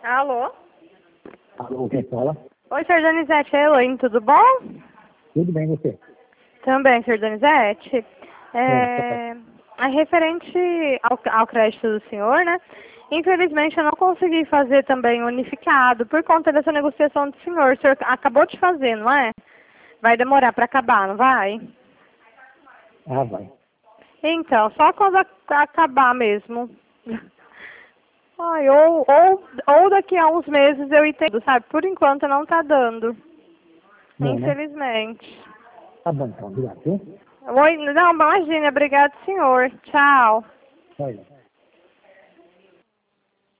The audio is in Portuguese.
Alô? Alô, quem fala? Oi, senhor Donizete, é Elaine, tudo bom? Tudo bem, você? Também, senhor Donizete. É, É referente ao crédito do senhor, né? Infelizmente, eu não consegui fazer também unificado por conta dessa negociação do senhor. O senhor acabou de fazer, não é? Vai demorar para acabar, não vai? vai. Então, só quando acabar mesmo. Ai, ou daqui a uns meses eu entendo, sabe? Por enquanto não tá dando. Não, né? Infelizmente. Tá bom, então. Obrigado, viu? Oi, não, imagina, obrigado, senhor. Tchau. Olha.